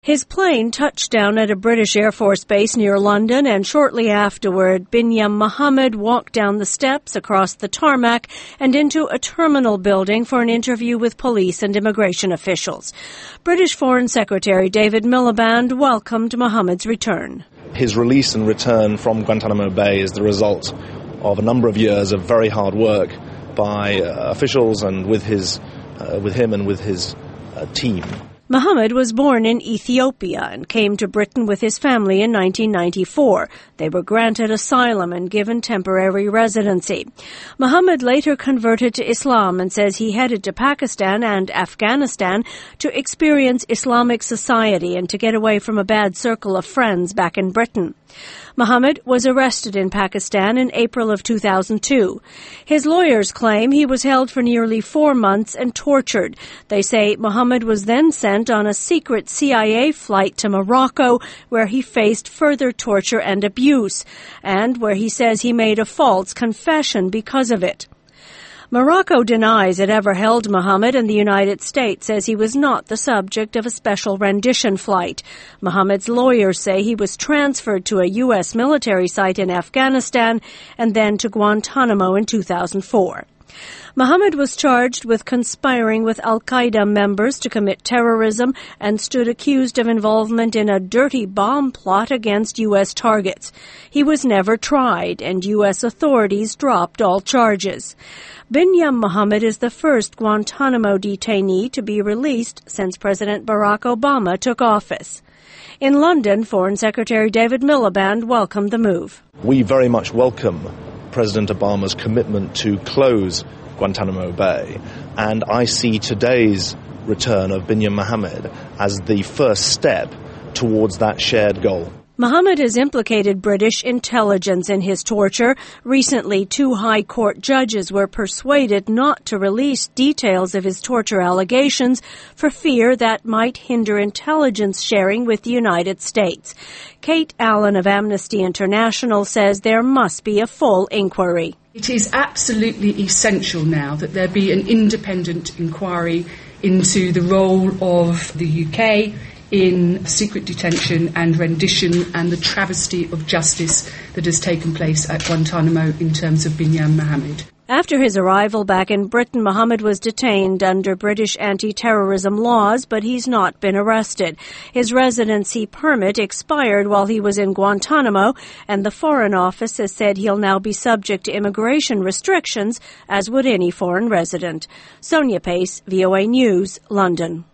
His plane touched down at a British Air Force base near London, and shortly afterward, Binyam Mohammed walked down the steps, across the tarmac, and into a terminal building for an interview with police and immigration officials. British Foreign Secretary David Miliband welcomed Mohammed's return. His release and return from Guantanamo Bay is the result of a number of years of very hard work by officials and with him and with his team. Mohammed was born in Ethiopia and came to Britain with his family in 1994. They were granted asylum and given temporary residency. Mohammed later converted to Islam and says he headed to Pakistan and Afghanistan to experience Islamic society and to get away from a bad circle of friends back in Britain. Mohammed was arrested in Pakistan in April of 2002. His lawyers claim he was held for nearly 4 months and tortured. They say Mohammed was then sent on a secret CIA flight to Morocco, where he faced further torture and abuse, and where he says he made a false confession because of it. Morocco denies it ever held Mohammed, and the United States says he was not the subject of a special rendition flight. Mohammed's lawyers say he was transferred to a U.S. military site in Afghanistan and then to Guantanamo in 2004. Mohammed was charged with conspiring with al-Qaeda members to commit terrorism and stood accused of involvement in a dirty bomb plot against U.S. targets. He was never tried, and U.S. authorities dropped all charges. Binyam Mohammed is the first Guantanamo detainee to be released since President Barack Obama took office. In London, Foreign Secretary David Miliband welcomed the move. We very much welcome President Obama's commitment to close Guantanamo Bay, and I see today's return of Binyam Mohammed as the first step towards that shared goal. Mohammed has implicated British intelligence in his torture. Recently, 2 high court judges were persuaded not to release details of his torture allegations for fear that might hinder intelligence sharing with the United States. Kate Allen of Amnesty International says there must be a full inquiry. It is absolutely essential now that there be an independent inquiry into the role of the UK in secret detention and rendition and the travesty of justice that has taken place at Guantanamo in terms of Binyam Mohammed. After his arrival back in Britain, Mohammed was detained under British anti-terrorism laws, but he's not been arrested. His residency permit expired while he was in Guantanamo, and the Foreign Office has said he'll now be subject to immigration restrictions, as would any foreign resident. Sonia Pace, VOA News, London.